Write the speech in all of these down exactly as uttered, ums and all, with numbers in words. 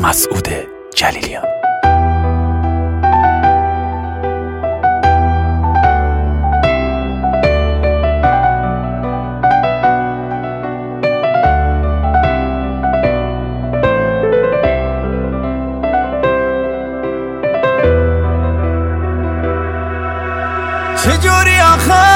مسعود جلیلیان. چجوری آخه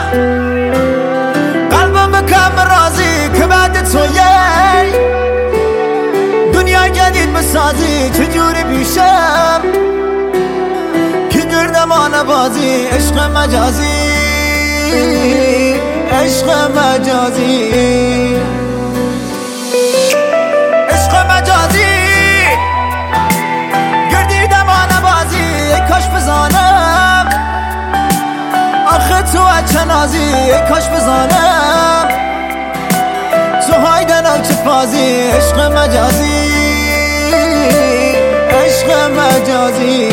قلبم بکم راضی که بعد تو یه دنیا جدید بسازی، چجوری بیشم که گردمان بازی، عشق مجازی عشق مجازی عشق مجازی گردیدمان بازی، کاش بزانم آخه تو اچه نازی، ای کاش بزانم تو هایدن ها چه فازی، عشق مجازی عشق مجازی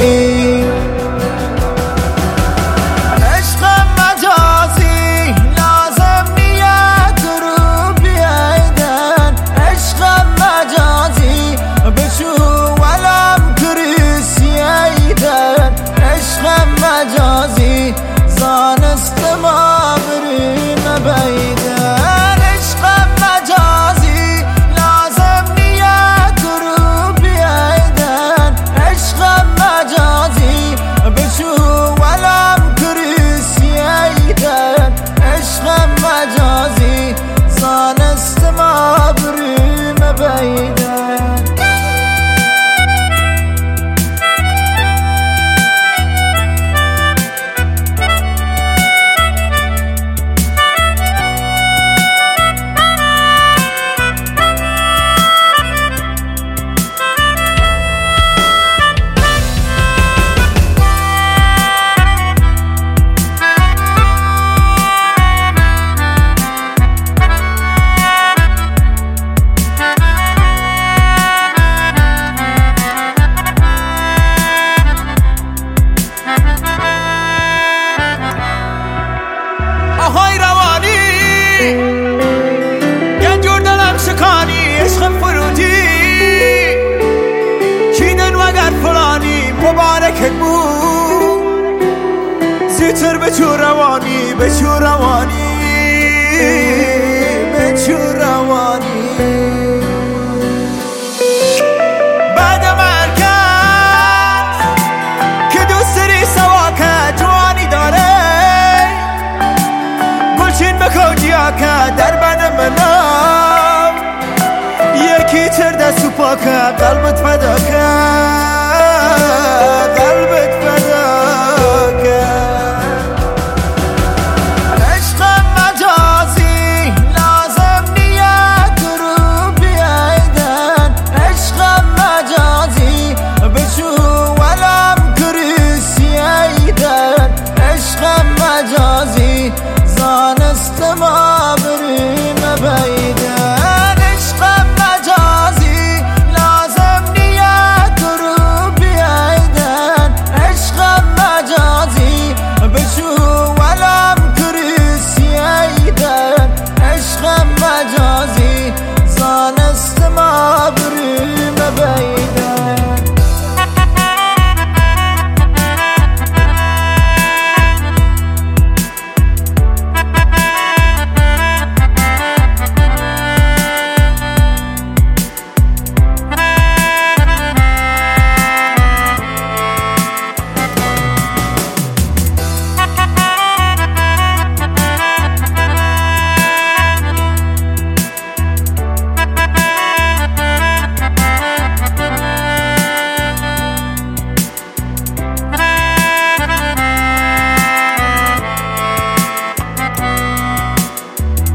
عشق مجازی لازم نیت رو بیایدن، عشق مجازی بشو ولم کریسی ایدن، عشق مجازی زانست ما بریم بیدن، عشق مجازی لازم نیت رو بیایدن، عشق مجازی بشو ولم کریسی ایدن، عشق مجازی زانست ما بریم بیدن. آهای روانی گنجور دلم شکانی، عشق فرودی چیدن وگر فلانی، مبارکت بود زیتر بچو روانی بچو روانی بچو روانی بعد مرکز که دوست داری سواکه جوانی داره گلچین بکوجیا که در بن منام یکی تر دست و پاکه قلبت فدا که قلبت فدا که عشق مجازی لازم نیت رو بیایدن، عشق مجازی بشو ولم کریسی ایدن، عشق مجازی زانست ما بریم بیدن، عشق مجازی لازم نیت رو بیایدن، عشق مجازی بشو ولم کریسی ایدن، عشق مجازی زانست ما بریم بیدن.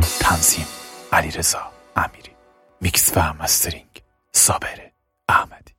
تنظیم علیرضا امیری، میکس و مسترینگ صابر احمدی.